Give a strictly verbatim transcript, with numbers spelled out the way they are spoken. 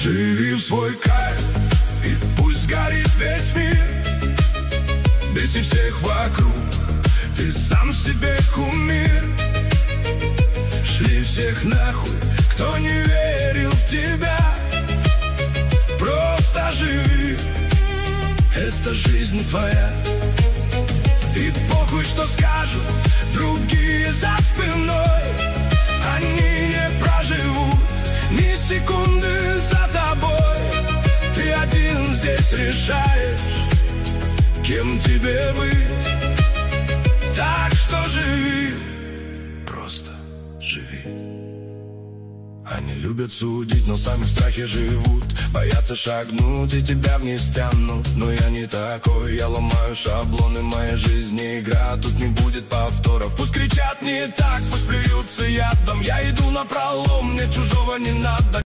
Живи в свой кайф, и пусть горит весь мир. Беси всех вокруг, ты сам себе кумир. Шли всех нахуй, кто не верил в тебя. Просто живи, это жизнь твоя. И похуй, что скажут другие за спиной. Они не проживут ни секунды за тобой. Ты один здесь решаешь, кем тебе быть. Так что живи, просто живи. Они любят судить, но сами в страхе живут. Боятся шагнуть и тебя вниз тянут. Но я не такой, я ломаю шаблоны. Моя жизнь не игра, тут не будет повторов. Пусть кричат не так, пусть плюются ядом. Я иду напролом, мне чужого не надо.